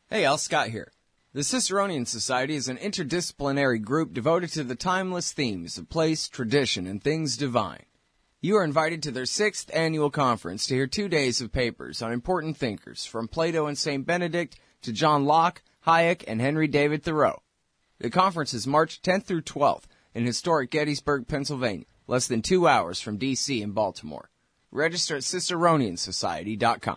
Hey, Al Scott here. The Ciceronian Society is an interdisciplinary group devoted to the timeless themes of place, tradition, and things divine. You are invited to their 6th annual conference to hear 2 days of papers on important thinkers, from Plato and St. Benedict to John Locke, Hayek, and Henry David Thoreau. The conference is March 10th through 12th in historic Gettysburg, Pennsylvania, less than 2 hours from D.C. and Baltimore. Register at CiceronianSociety.com.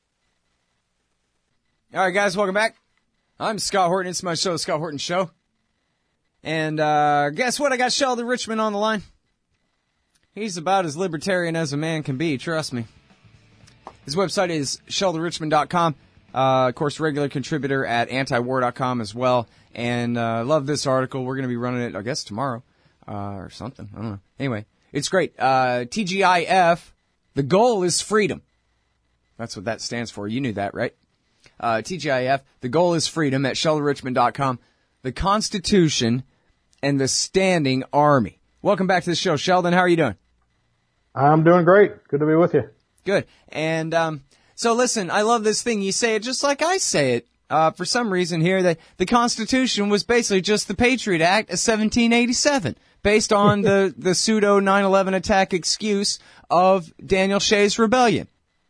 All right, guys, welcome back. I'm Scott Horton. It's my show, Scott Horton Show. And guess what? I got Sheldon Richman on the line. He's about as libertarian as a man can be, trust me. His website is sheldonrichman.com. Of course, regular contributor at antiwar.com as well. And love this article. We're going to be running it, I guess, tomorrow or something. I don't know. Anyway, it's great. TGIF, the goal is freedom. That's what that stands for. You knew that, right? TGIF, the goal is freedom at sheldonrichman.com. The Constitution and the Standing Army. Welcome back to the show. Sheldon, how are you doing? I'm doing great. Good to be with you. Good. And so listen, I love this thing. You say it just like I say it. For some reason here, that the Constitution was basically just the Patriot Act of 1787, based on the pseudo 9/11 attack excuse of Daniel Shays' rebellion.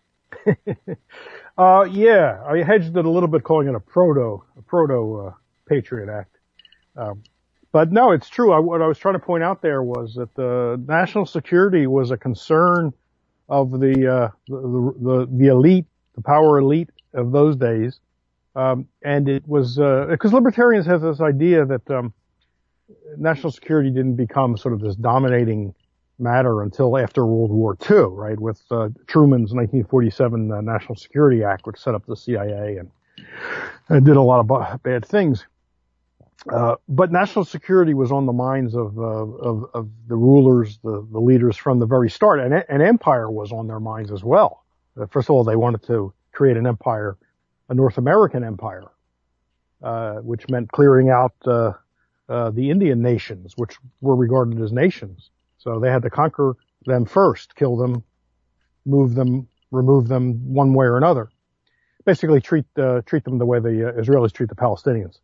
Yeah, I hedged it a little bit, calling it a proto Patriot Act. But no, it's true. What I was trying to point out there was that the national security was a concern of the elite, the power elite of those days. And it was, because libertarians have this idea that, national security didn't become sort of this dominating matter until after World War II, right? With, Truman's 1947 National Security Act, which set up the CIA and did a lot of bad things. But national security was on the minds of the rulers, the leaders from the very start. And empire was on their minds as well. First of all, they wanted to create an empire, a North American empire, which meant clearing out the Indian nations, which were regarded as nations. So they had to conquer them first, kill them, move them, remove them one way or another. Basically treat them the way the Israelis treat the Palestinians.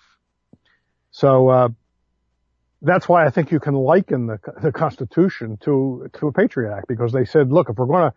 So that's why I think you can liken the Constitution to a Patriot Act, because they said, look, if we're going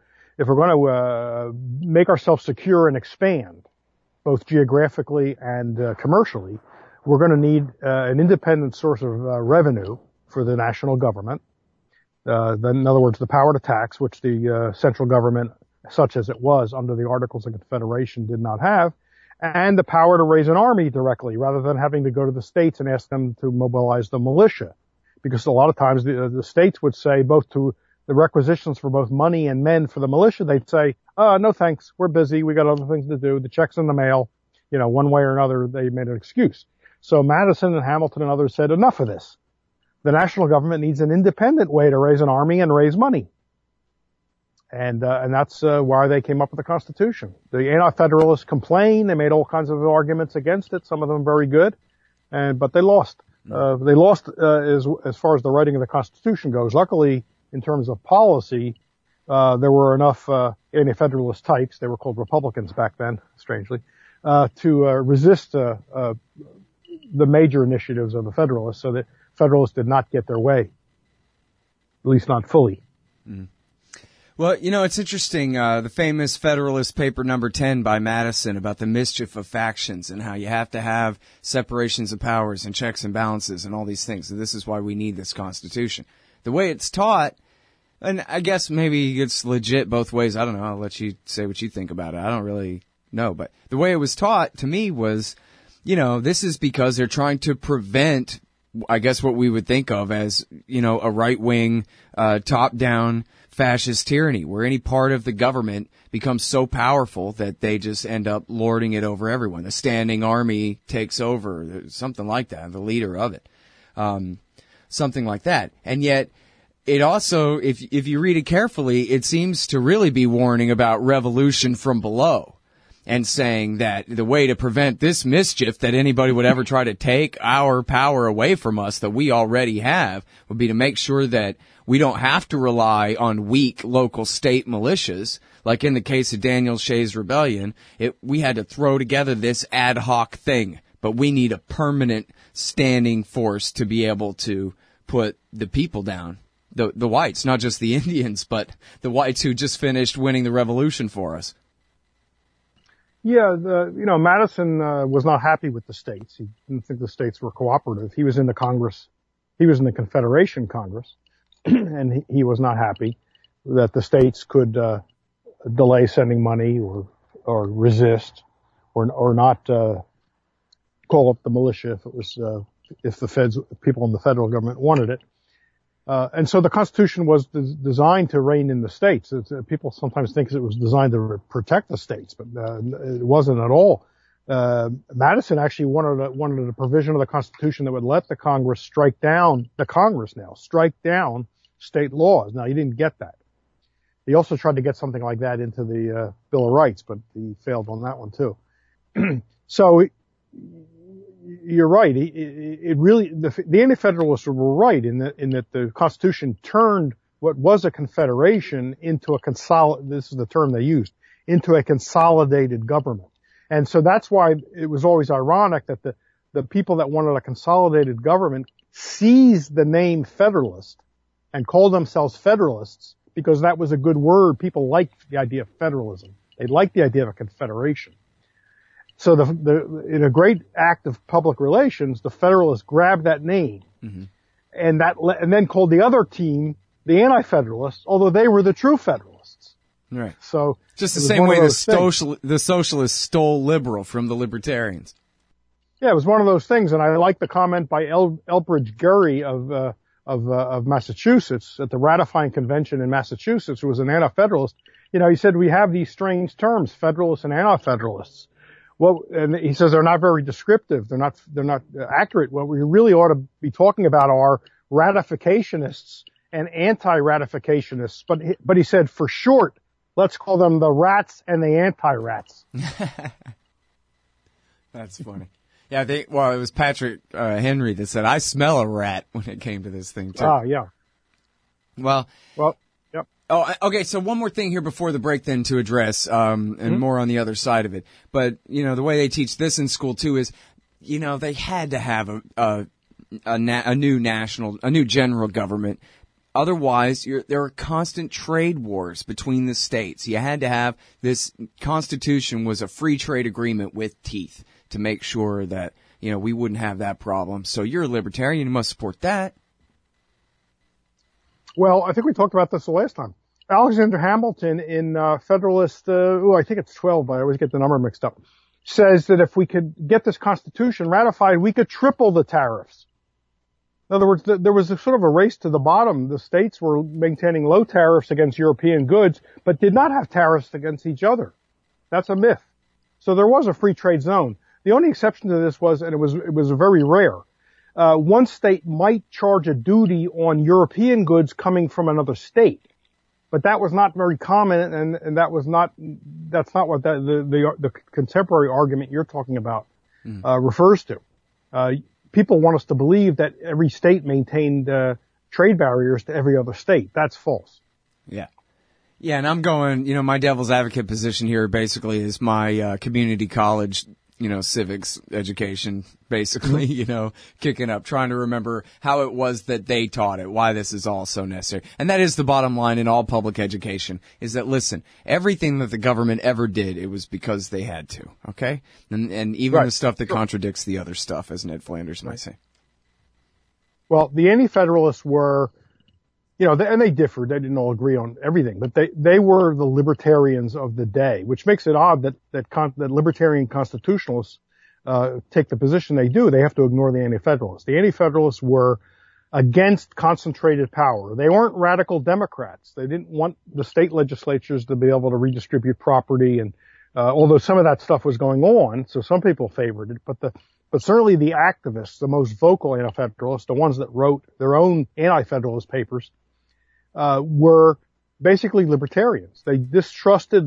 to make ourselves secure and expand, both geographically and commercially, we're going to need an independent source of revenue for the national government. In other words, the power to tax, which the central government, such as it was under the Articles of Confederation, did not have, and the power to raise an army directly, rather than having to go to the states and ask them to mobilize the militia. Because a lot of times the states would say, both to the requisitions for both money and men for the militia, they'd say, no thanks, we're busy, we got other things to do, the check's in the mail. One way or another, they made an excuse. So Madison and Hamilton and others said, enough of this. The national government needs an independent way to raise an army and raise money. And that's why they came up with the Constitution. The Anti-Federalists complained. They made all kinds of arguments against it, some of them very good, but they lost. They lost as far as the writing of the Constitution goes. Luckily, in terms of policy, there were enough Anti-Federalist types, they were called Republicans back then, strangely, to resist the major initiatives of the Federalists, so that Federalists did not get their way, at least not fully. Mm. Well, it's interesting, the famous Federalist Paper number 10 by Madison about the mischief of factions and how you have to have separations of powers and checks and balances and all these things. And this is why we need this Constitution. The way it's taught, and I guess maybe it's legit both ways. I don't know. I'll let you say what you think about it. I don't really know. But the way it was taught to me was, this is because they're trying to prevent, I guess, what we would think of as, a right-wing, top-down fascist tyranny, where any part of the government becomes so powerful that they just end up lording it over everyone. The standing army takes over, something like that, the leader of it, something like that. And yet, it also, if you read it carefully, it seems to really be warning about revolution from below. and saying that the way to prevent this mischief that anybody would ever try to take our power away from us that we already have would be to make sure that we don't have to rely on weak local state militias. Like in the case of Daniel Shays' rebellion, we had to throw together this ad hoc thing, but we need a permanent standing force to be able to put the people down. The whites, not just the Indians, but the whites who just finished winning the revolution for us. Yeah, Madison was not happy with the states. He didn't think the states were cooperative. He was in the Congress. He was in the Confederation Congress, and he was not happy that the states could delay sending money or resist or not call up the militia if the people in the federal government wanted it. And so the Constitution was designed to reign in the states. People sometimes think it was designed to protect the states, but it wasn't at all. Madison actually wanted a provision of the Constitution that would let the Congress strike down state laws. Now, he didn't get that. He also tried to get something like that into the Bill of Rights, but he failed on that one too. So you're right. The Anti-Federalists were right in that the Constitution turned what was a confederation into this is the term they used, into a consolidated government. And so that's why it was always ironic that the people that wanted a consolidated government seized the name Federalist and called themselves Federalists because that was a good word. People liked the idea of federalism. They liked the idea of a confederation. So in a great act of public relations, the Federalists grabbed that name and then called the other team the Anti-Federalists, although they were the true Federalists. Right. So just the same way the socialists stole liberal from the libertarians. Yeah, it was one of those things, and I like the comment by Elbridge Gerry of Massachusetts at the ratifying convention in Massachusetts, who was an Anti-Federalist. He said we have these strange terms, Federalists and Anti-Federalists. Well, and he says they're not very descriptive. They're not accurate. What we really ought to be talking about are ratificationists and anti-ratificationists. But he said for short, let's call them the rats and the anti-rats. That's funny. Yeah, it was Patrick Henry that said, I smell a rat when it came to this thing too. Oh, yeah. Well, yep. Oh, okay. So one more thing here before the break then to address, and more on the other side of it. But, the way they teach this in school too is, they had to have a new general government. Otherwise, there are constant trade wars between the states. You had to have this Constitution was a free trade agreement with teeth to make sure that, we wouldn't have that problem. So you're a libertarian. You must support that. Well, I think we talked about this the last time. Alexander Hamilton in Federalist, I think it's 12, but I always get the number mixed up, says that if we could get this Constitution ratified, we could triple the tariffs. In other words, there was sort of a race to the bottom. The states were maintaining low tariffs against European goods, but did not have tariffs against each other. That's a myth. So there was a free trade zone. The only exception to this was, and it was very rare, one state might charge a duty on European goods coming from another state. But that was not very common, and that's not what the contemporary argument you're talking about refers to. People want us to believe that every state maintained trade barriers to every other state. That's false. Yeah. Yeah, and I'm going, my devil's advocate position here basically is my community college civics education, basically, kicking up, trying to remember how it was that they taught it, why this is all so necessary. And that is the bottom line in all public education, is that, listen, everything that the government ever did, it was because they had to, okay? And even the stuff that contradicts the other stuff, as Ned Flanders might say. Well, the Anti-Federalists were, and they differed. They didn't all agree on everything, but they were the libertarians of the day, which makes it odd that libertarian constitutionalists take the position they do. They have to ignore the Anti-Federalists. The Anti-Federalists were against concentrated power. They weren't radical Democrats. They didn't want the state legislatures to be able to redistribute property, and although some of that stuff was going on, so some people favored it, but certainly the activists, the most vocal Anti-Federalists, the ones that wrote their own Anti-Federalist papers, were basically libertarians. They distrusted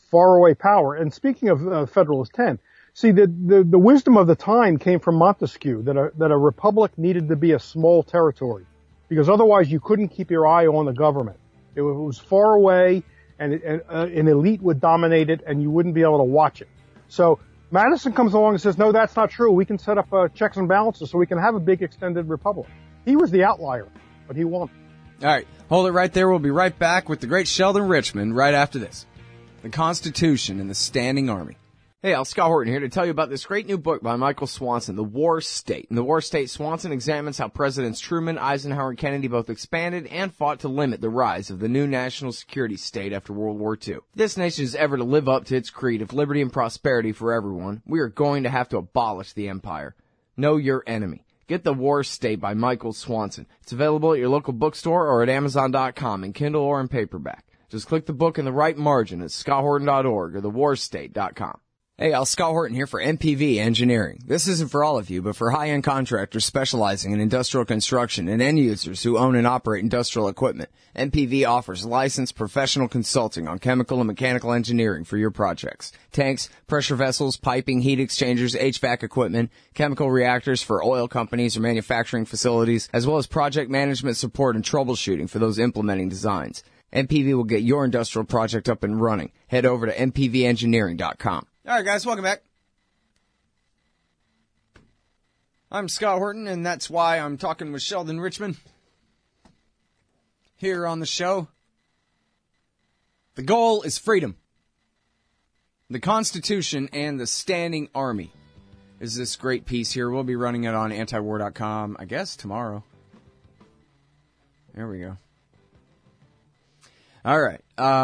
faraway power. And speaking of Federalist 10, see, the wisdom of the time came from Montesquieu, that a republic needed to be a small territory, because otherwise you couldn't keep your eye on the government. It was far away, and an elite would dominate it, and you wouldn't be able to watch it. So Madison comes along and says, no, that's not true. We can set up checks and balances so we can have a big extended republic. He was the outlier, but he won. All right, hold it right there. We'll be right back with the great Sheldon Richman right after this. The Constitution and the Standing Army. Hey, Al Scott Horton here to tell you about this great new book by Michael Swanson, The War State. In The War State, Swanson examines how Presidents Truman, Eisenhower, and Kennedy both expanded and fought to limit the rise of the new national security state after World War II. If this nation is ever to live up to its creed of liberty and prosperity for everyone, we are going to have to abolish the empire. Know your enemy. Get The War State by Michael Swanson. It's available at your local bookstore or at Amazon.com in Kindle or in paperback. Just click the book in the right margin at scotthorton.org or thewarstate.com. Hey, Al Scott Horton here for MPV Engineering. This isn't for all of you, but for high-end contractors specializing in industrial construction and end users who own and operate industrial equipment. MPV offers licensed professional consulting on chemical and mechanical engineering for your projects. Tanks, pressure vessels, piping, heat exchangers, HVAC equipment, chemical reactors for oil companies or manufacturing facilities, as well as project management support and troubleshooting for those implementing designs. MPV will get your industrial project up and running. Head over to mpvengineering.com. All right, guys, welcome back. I'm Scott Horton, and that's why I'm talking with Sheldon Richman here on the show. The goal is freedom. The Constitution and the Standing Army is this great piece here. We'll be running it on antiwar.com, I guess, tomorrow. There we go. All right.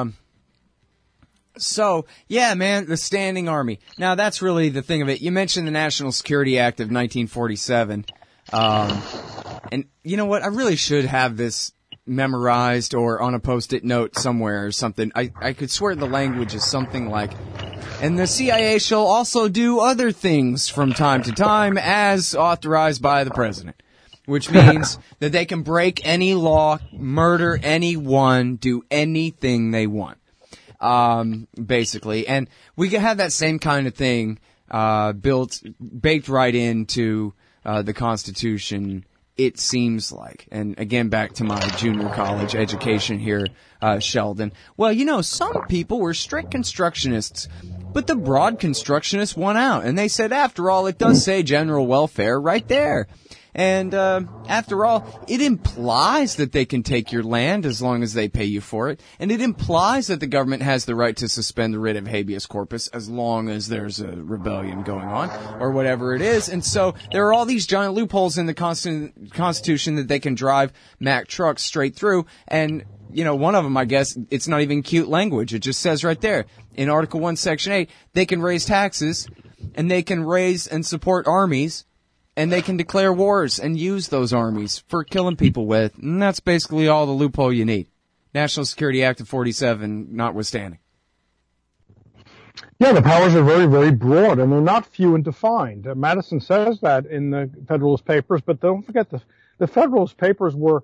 So, yeah, man, the Standing Army. Now, that's really the thing of it. You mentioned the National Security Act of 1947. And you know what? I really should have this memorized or on a Post-it note somewhere or something. I could swear the language is something like, and the CIA shall also do other things from time to time as authorized by the president. Which means that they can break any law, murder anyone, do anything they want. Basically. And we can have that same kind of thing, baked right into, the Constitution, it seems like. And again, back to my junior college education here, Sheldon. Well, you know, some people were strict constructionists, but the broad constructionists won out. And they said, after all, it does say general welfare right there. And, after all, it implies that they can take your land as long as they pay you for it. And it implies that the government has the right to suspend the writ of habeas corpus as long as there's a rebellion going on or whatever it is. And so there are all these giant loopholes in the Constitution that they can drive Mack trucks straight through. And, you know, one of them, I guess, it's not even cute language. It just says right there in Article 1, Section 8, they can raise taxes and they can raise and support armies. And they can declare wars and use those armies for killing people with. And that's basically all the loophole you need. National Security Act of 47 notwithstanding. Yeah, the powers are very, very broad, and they're not few and defined. Madison says that in the Federalist Papers, but don't forget the Federalist Papers were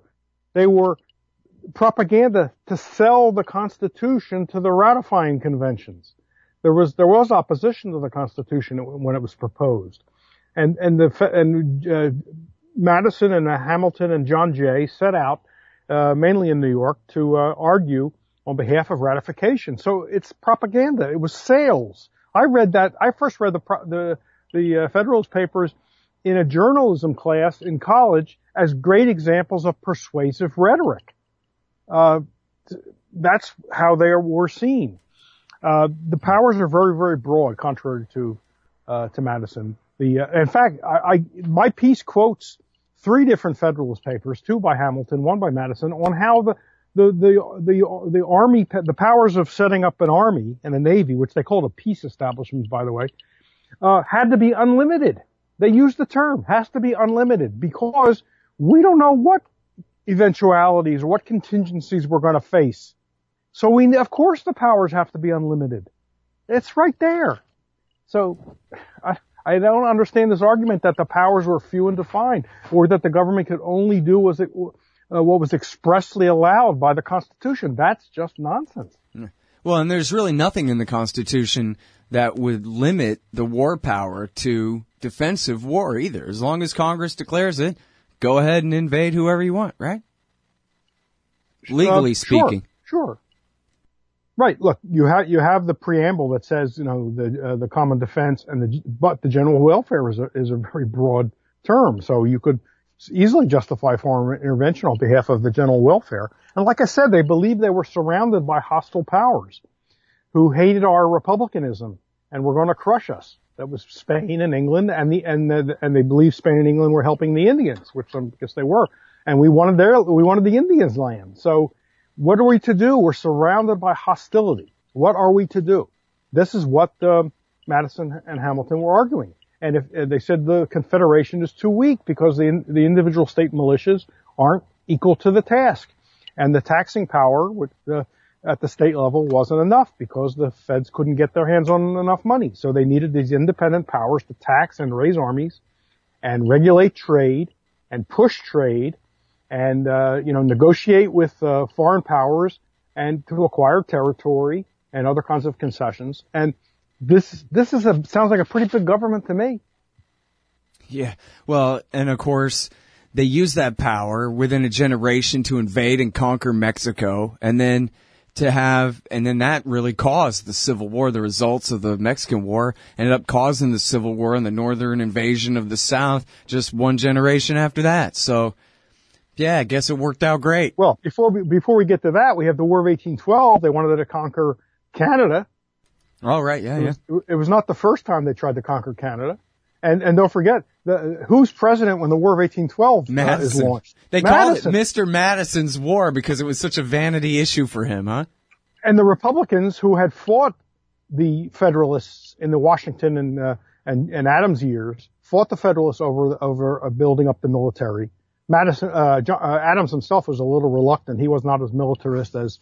propaganda to sell the Constitution to the ratifying conventions. There was opposition to the Constitution when it was proposed. And Madison and Hamilton and John Jay set out, mainly in New York, to argue on behalf of ratification. So it's propaganda. It was sales. I first read the Federalist Papers in a journalism class in college as great examples of persuasive rhetoric. That's how they were seen. The powers are very, very broad, contrary to Madison. In fact, my piece quotes 3 different Federalist Papers, 2 by Hamilton, 1 by Madison, on how the army, the powers of setting up an army and a navy, which they called a peace establishment, by the way, had to be unlimited. They used the term, has to be unlimited, because we don't know what eventualities or what contingencies we're going to face. So of course the powers have to be unlimited. It's right there. So, I don't understand this argument that the powers were few and defined, or that the government could only do what was expressly allowed by the Constitution. That's just nonsense. Well, and there's really nothing in the Constitution that would limit the war power to defensive war either. As long as Congress declares it, go ahead and invade whoever you want, right? Legally speaking. Sure. Right. Look, you have the preamble that says, the common defense but the general welfare is a very broad term. So you could easily justify foreign intervention on behalf of the general welfare. And like I said, they believed they were surrounded by hostile powers who hated our republicanism and were going to crush us. That was Spain and England, and they believed Spain and England were helping the Indians, which I guess they were. And we wanted the Indians' land. So what are we to do? We're surrounded by hostility. What are we to do? This is what Madison and Hamilton were arguing. And if they said the Confederation is too weak because the individual state militias aren't equal to the task, and the taxing power at the state level wasn't enough because the feds couldn't get their hands on enough money. So they needed these independent powers to tax and raise armies and regulate trade and push trade and negotiate with foreign powers and to acquire territory and other kinds of concessions. And this sounds like a pretty big government to me. Yeah. Well, and of course, they used that power within a generation to invade and conquer Mexico, and then that really caused the Civil War. The results of the Mexican War ended up causing the Civil War and the northern invasion of the South just one generation after that. So, yeah, I guess it worked out great. Well, before we get to that, we have the War of 1812. They wanted to conquer Canada. Oh, right, yeah. It was not the first time they tried to conquer Canada. And don't forget, who's president when the War of 1812 is launched? They called it Mr. Madison's War because it was such a vanity issue for him, huh? And the Republicans who had fought the Federalists in the Washington and Adams years fought the Federalists over building up the military. Adams himself was a little reluctant. He was not as militarist as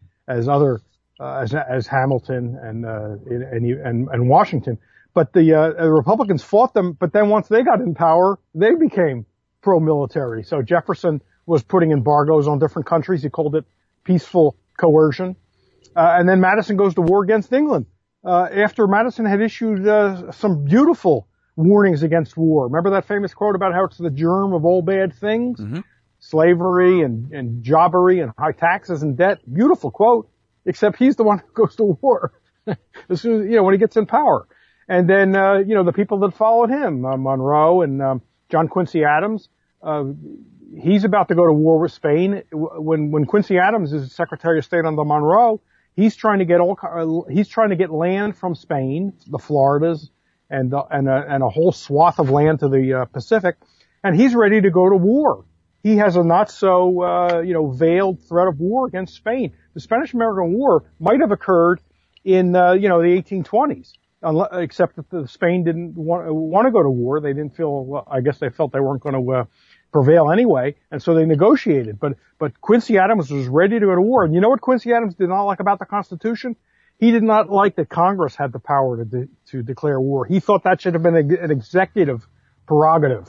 Hamilton and Washington. But the Republicans fought them, but then once they got in power, they became pro-military. So Jefferson was putting embargoes on different countries. He called it peaceful coercion. And then Madison goes to war against England. After Madison had issued some beautiful warnings against war. Remember that famous quote about how it's the germ of all bad things? Mm-hmm. Slavery and jobbery and high taxes and debt. Beautiful quote, except he's the one who goes to war as soon as, when he gets in power. And then, the people that followed him, Monroe and John Quincy Adams, he's about to go to war with Spain. When Quincy Adams is Secretary of State under Monroe, he's trying to get land from Spain, the Floridas, and a whole swath of land to the Pacific, and he's ready to go to war. He has a not so veiled threat of war against Spain. The Spanish-American War might have occurred in the 1820s. Except that Spain didn't want to go to war. They didn't feel, I guess they felt they weren't going to prevail anyway, and so they negotiated. But Quincy Adams was ready to go to war. And you know what Quincy Adams did not like about the Constitution? He did not like that Congress had the power to declare war. He thought that should have been an executive prerogative.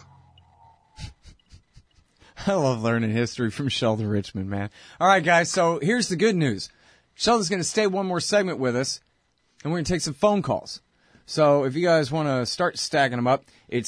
I love learning history from Sheldon Richman, man. All right, guys, so here's the good news. Sheldon's going to stay one more segment with us, and we're going to take some phone calls. So if you guys want to start stacking them up, it's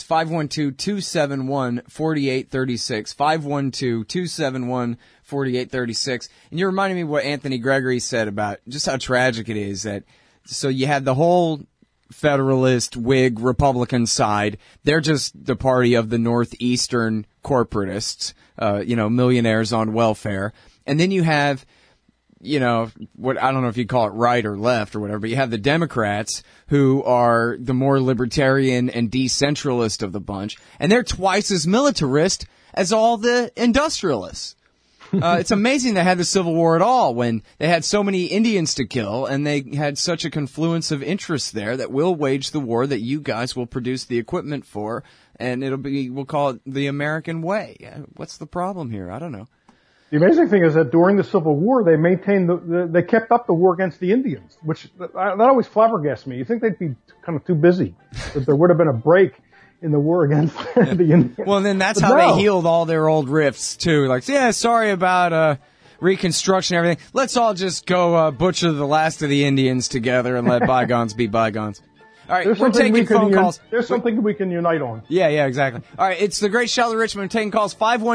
512-271-4836, 512-271-4836. And you're reminding me what Anthony Gregory said about just how tragic it is that, so you had the whole Federalist, Whig, Republican side. They're just the party of the Northeastern corporatists, millionaires on welfare. And then you have, what, I don't know if you call it right or left or whatever, but you have the Democrats who are the more libertarian and decentralist of the bunch, and they're twice as militarist as all the industrialists. It's amazing they had the Civil War at all when they had so many Indians to kill and they had such a confluence of interests there that we'll wage the war that you guys will produce the equipment for, and we'll call it the American way. What's the problem here? I don't know. The amazing thing is that during the Civil War, they maintained they kept up the war against the Indians, which that always flabbergasts me. You think they'd be kind of too busy, that there would have been a break in the war against the Indians. Well, then that's how they healed all their old rifts too. Like, yeah, sorry about Reconstruction, everything. Let's all just go butcher the last of the Indians together and let bygones be bygones. All right, we're taking phone calls. There's something we can unite on. Yeah, exactly. All right, it's the Great Sheldon Richman taking calls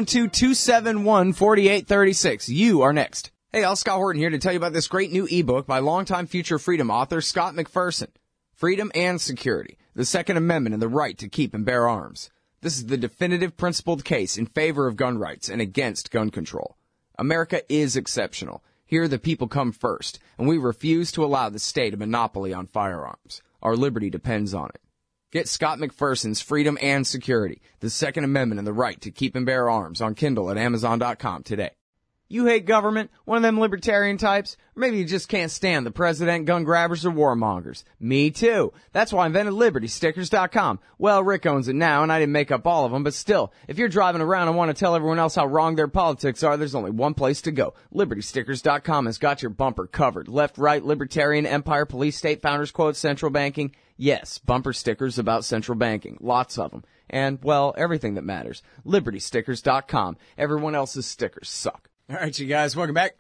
512-271-4836. You are next. Hey, I'll Scott Horton here to tell you about this great new ebook by longtime Future Freedom author Scott McPherson. Freedom and Security, the Second Amendment and the Right to Keep and Bear Arms. This is the definitive principled case in favor of gun rights and against gun control. America is exceptional. Here the people come first, and we refuse to allow the state a monopoly on firearms. Our liberty depends on it. Get Scott McPherson's Freedom and Security, the Second Amendment and the Right to Keep and Bear Arms on Kindle at Amazon.com today. You hate government, one of them libertarian types, or maybe you just can't stand the president, gun grabbers, or warmongers. Me too. That's why I invented LibertyStickers.com. Well, Rick owns it now, and I didn't make up all of them, but still, if you're driving around and want to tell everyone else how wrong their politics are, there's only one place to go. LibertyStickers.com has got your bumper covered. Left, right, libertarian, empire, police, state, founders, quote, central banking. Yes, bumper stickers about central banking. Lots of them. And, well, everything that matters. LibertyStickers.com. Everyone else's stickers suck. All right, you guys, welcome back.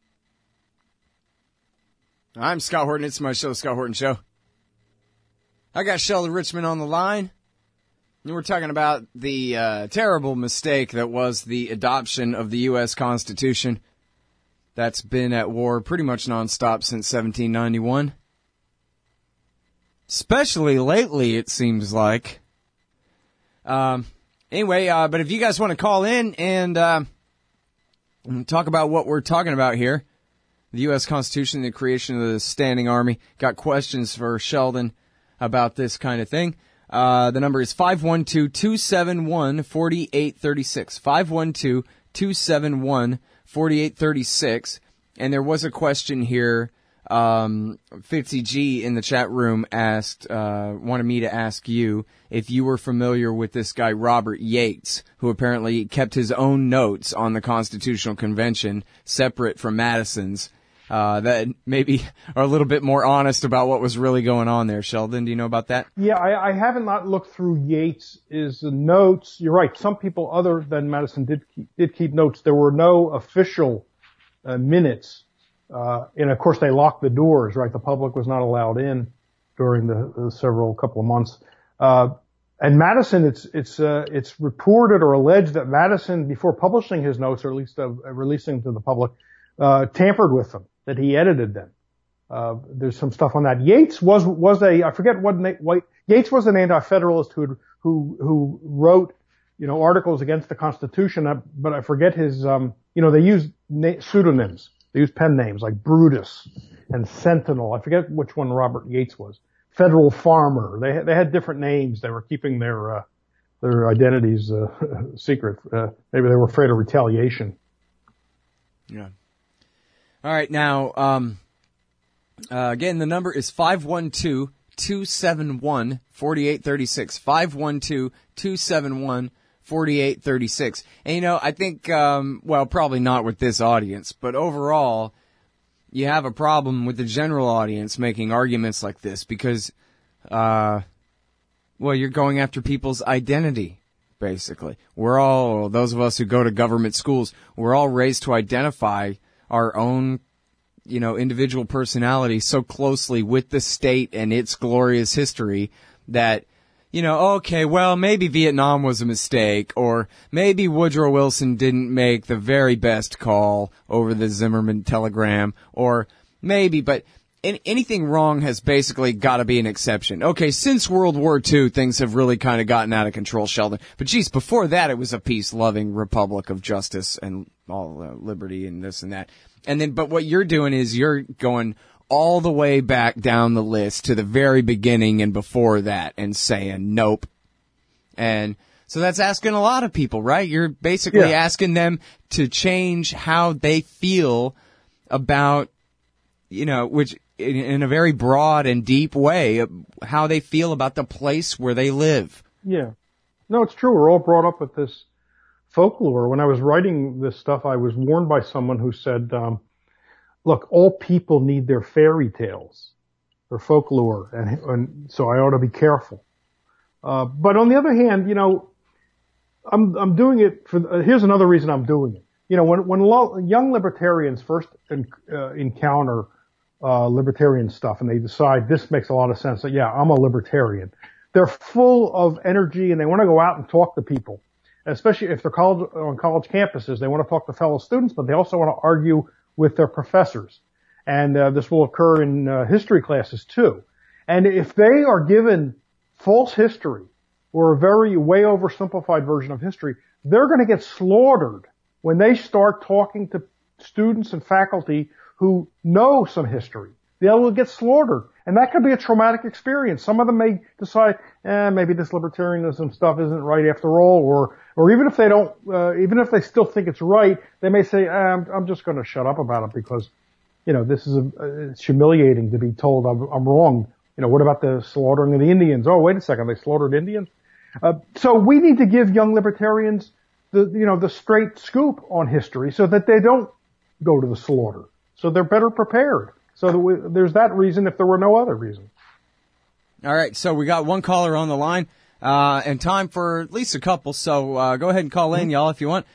I'm Scott Horton. It's my show, The Scott Horton Show. I got Sheldon Richman on the line. And we're talking about the terrible mistake that was the adoption of the U.S. Constitution. That's been at war pretty much nonstop since 1791. Especially lately, it seems like. Anyway, but if you guys want to call in and talk about what we're talking about here, the U.S. Constitution, the creation of the Standing Army. Got questions for Sheldon about this kind of thing. The number is 512-271-4836. 512-271-4836. And there was a question here. 50G in the chat room wanted me to ask you if you were familiar with this guy, Robert Yates, who apparently kept his own notes on the Constitutional Convention separate from Madison's, that maybe are a little bit more honest about what was really going on there. Sheldon, do you know about that? Yeah, I haven't not looked through Yates' notes. You're right. Some people other than Madison did keep notes. There were no official minutes. And of course they locked the doors, right? The public was not allowed in during the several couple of months. And Madison, it's reported or alleged that Madison, before publishing his notes, or at least releasing them to the public, tampered with them, that he edited them. There's some stuff on that. Yates was I forget Yates was an anti-federalist who wrote, articles against the Constitution, but I forget his, they used pseudonyms. They used pen names like Brutus and Sentinel. I forget which one Robert Yates was. Federal Farmer. They had different names. They were keeping their identities secret. Maybe they were afraid of retaliation. Yeah. All right. Now, again, the number is 512-271-4836. 512-271-4836. And, I think, probably not with this audience, but overall, you have a problem with the general audience making arguments like this because, you're going after people's identity, basically. We're all, those of us who go to government schools, we're all raised to identify our own, individual personality so closely with the state and its glorious history that, okay, well, maybe Vietnam was a mistake, or maybe Woodrow Wilson didn't make the very best call over the Zimmerman telegram, or maybe, but anything wrong has basically got to be an exception. Okay, since World War II, things have really kind of gotten out of control, Sheldon. But geez, before that, it was a peace-loving republic of justice and all liberty and this and that. And then, but what you're doing is you're going all the way back down the list to the very beginning and before that and saying nope. And so that's asking a lot of people, right? You're basically asking them to change how they feel about, which in a very broad and deep way, how they feel about the place where they live. Yeah. No, it's true. We're all brought up with this folklore. When I was writing this stuff, I was warned by someone who said, look, all people need their fairy tales, their folklore, and so I ought to be careful. But on the other hand, I'm doing it here's another reason I'm doing it. when young libertarians first encounter libertarian stuff and they decide this makes a lot of sense, that yeah, I'm a libertarian, they're full of energy and they want to go out and talk to people, especially if they're on college campuses. They want to talk to fellow students, but they also want to argue with their professors. And this will occur in history classes too. And if they are given false history or a very way oversimplified version of history, they're going to get slaughtered when they start talking to students and faculty who know some history. They will get slaughtered. And that could be a traumatic experience. Some of them may decide, maybe this libertarianism stuff isn't right after all, or even if they don't, even if they still think it's right, they may say, I'm just going to shut up about it because, this is it's humiliating to be told I'm wrong. What about the slaughtering of the Indians? Oh, wait a second, they slaughtered Indians? So we need to give young libertarians the straight scoop on history so that they don't go to the slaughter. So they're better prepared. So that there's that reason if there were no other reason. All right. So we got one caller on the line, and time for at least a couple. So, go ahead and call in, y'all, if you want.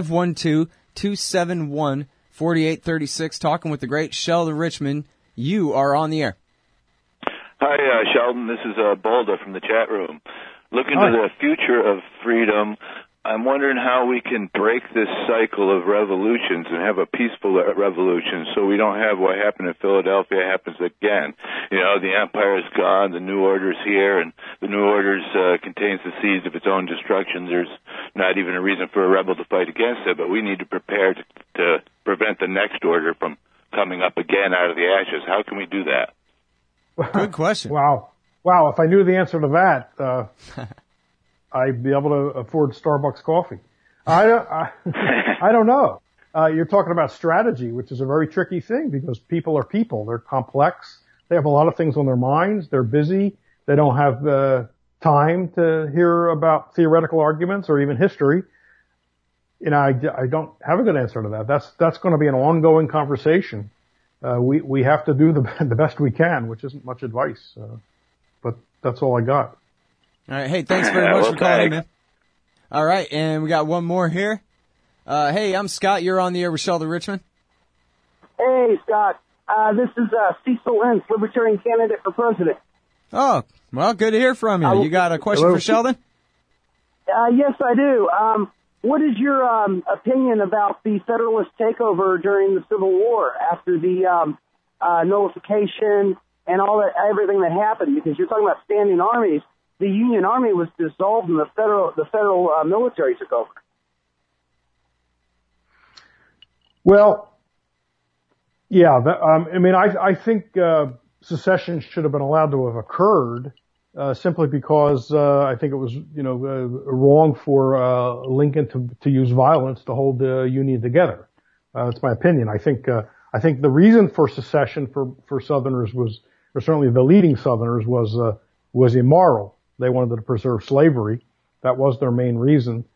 512-271-4836. Talking with the great Sheldon Richman. You are on the air. Hi, Sheldon. This is Boulder from the chat room. Looking to the future of freedom, I'm wondering how we can break this cycle of revolutions and have a peaceful revolution so we don't have what happened in Philadelphia happens again. The empire is gone, the new order's here, and the new order contains the seeds of its own destruction. There's not even a reason for a rebel to fight against it, but we need to prepare to prevent the next order from coming up again out of the ashes. How can we do that? Good question. Wow. If I knew the answer to that, I'd be able to afford Starbucks coffee. I don't know. You're talking about strategy, which is a very tricky thing because people are people. They're complex. They have a lot of things on their minds. They're busy. They don't have time to hear about theoretical arguments or even history. I don't have a good answer to that. That's going to be an ongoing conversation. We have to do the best we can, which isn't much advice. But that's all I got. All right. Hey, thanks very much for calling in, man. All right. And we got one more here. Hey, I'm Scott. You're on the air with Sheldon Richman. Hey, Scott. This is Cecil Lentz, Libertarian candidate for president. Oh, well, good to hear from you. You got a question for Sheldon? Yes, I do. What is your opinion about the Federalist takeover during the Civil War after the nullification and everything that happened? Because you're talking about standing armies. The Union Army was dissolved and the federal military took over. Well, yeah, I think secession should have been allowed to have occurred simply because I think it was wrong for Lincoln to use violence to hold the Union together. That's my opinion. I think the reason for secession for Southerners was, or certainly the leading Southerners, was immoral. They wanted to preserve slavery. That was their main reason.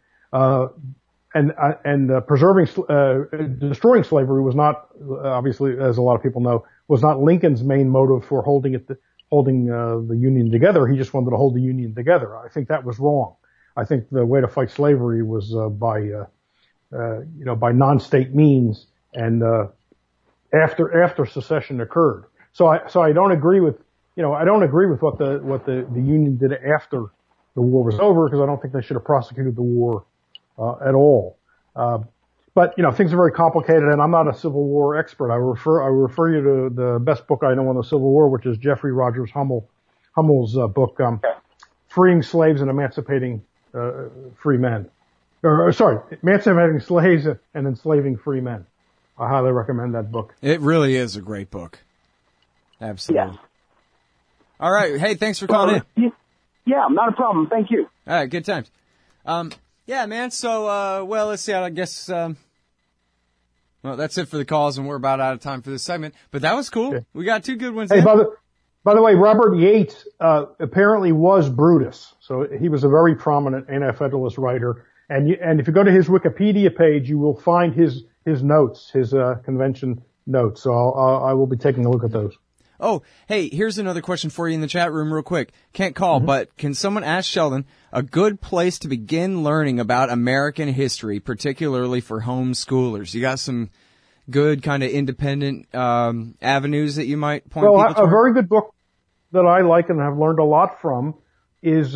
Destroying slavery was not, obviously, as a lot of people know, was not Lincoln's main motive for holding the Union together. He just wanted to hold the Union together. I think that was wrong. I think the way to fight slavery was by non-state means and after secession occurred. So I don't agree with what the Union did after the war was over, because I don't think they should have prosecuted the war at all. But things are very complicated, and I'm not a Civil War expert. I refer you to the best book I know on the Civil War, which is Jeffrey Rogers Hummel's book, Freeing Slaves and Emancipating Free Men. Emancipating Slaves and Enslaving Free Men. I highly recommend that book. It really is a great book. Absolutely. Yeah. All right. Hey, thanks for calling in. Yeah, not a problem. Thank you. All right, good times. Yeah, man. So, let's see. I guess, that's it for the calls, and we're about out of time for this segment. But that was cool. Okay. We got two good ones. Hey, by the way, Robert Yates apparently was Brutus, so he was a very prominent anti-federalist writer. And if you go to his Wikipedia page, you will find his notes, his convention notes. So I will be taking a look at those. Oh, hey, here's another question for you in the chat room real quick. Can't call, but can someone ask Sheldon a good place to begin learning about American history, particularly for homeschoolers? You got some good kind of independent avenues that you might point people toward? A very good book that I like and have learned a lot from is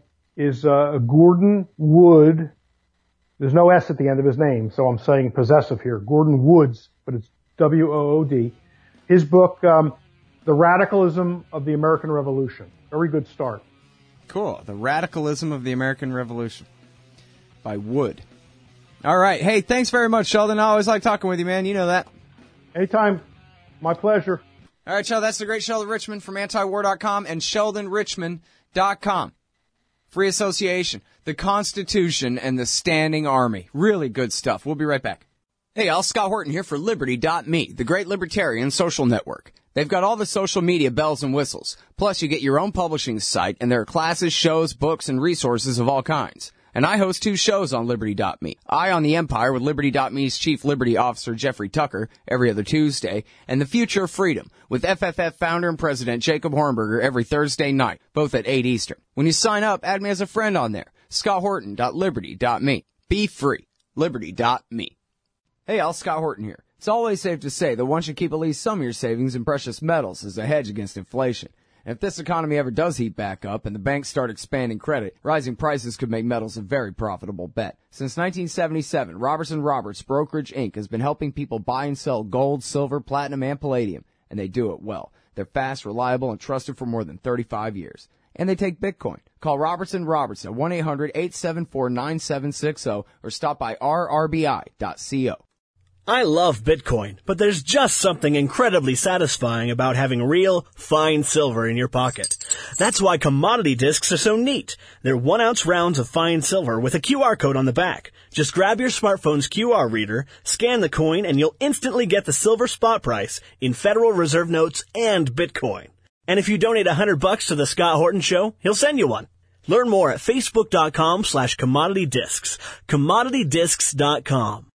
Gordon Wood. There's no S at the end of his name, so I'm saying possessive here. Gordon Woods, but it's W-O-O-D. His book, The Radicalism of the American Revolution. Very good start. Cool. The Radicalism of the American Revolution by Wood. All right. Hey, thanks very much, Sheldon. I always like talking with you, man. You know that. Anytime. My pleasure. All right, Sheldon. That's the great Sheldon Richman from antiwar.com and sheldonrichman.com. Free association, the Constitution, and the Standing Army. Really good stuff. We'll be right back. Hey, Al, Scott Horton here for Liberty.me, the great libertarian social network. They've got all the social media bells and whistles. Plus, you get your own publishing site, and there are classes, shows, books, and resources of all kinds. And I host 2 shows on Liberty.me. Eye on the Empire with Liberty.me's Chief Liberty Officer Jeffrey Tucker every other Tuesday, and The Future of Freedom with FFF founder and president Jacob Hornberger every Thursday night, both at 8 Eastern. When you sign up, add me as a friend on there. ScottHorton.Liberty.me. Be free. Liberty.me. Hey, Al, Scott Horton here. It's always safe to say that one should keep at least some of your savings in precious metals as a hedge against inflation. And if this economy ever does heat back up and the banks start expanding credit, rising prices could make metals a very profitable bet. Since 1977, Robertson Roberts Brokerage Inc. has been helping people buy and sell gold, silver, platinum, and palladium, and they do it well. They're fast, reliable, and trusted for more than 35 years. And they take Bitcoin. Call Robertson Roberts at 1-800-874-9760 or stop by rrbi.co. I love Bitcoin, but there's just something incredibly satisfying about having real, fine silver in your pocket. That's why commodity discs are so neat. They're 1-ounce rounds of fine silver with a QR code on the back. Just grab your smartphone's QR reader, scan the coin, and you'll instantly get the silver spot price in Federal Reserve notes and Bitcoin. And if you donate $100 to the Scott Horton Show, he'll send you one. Learn more at facebook.com/commoditydiscs. commoditydiscs.com.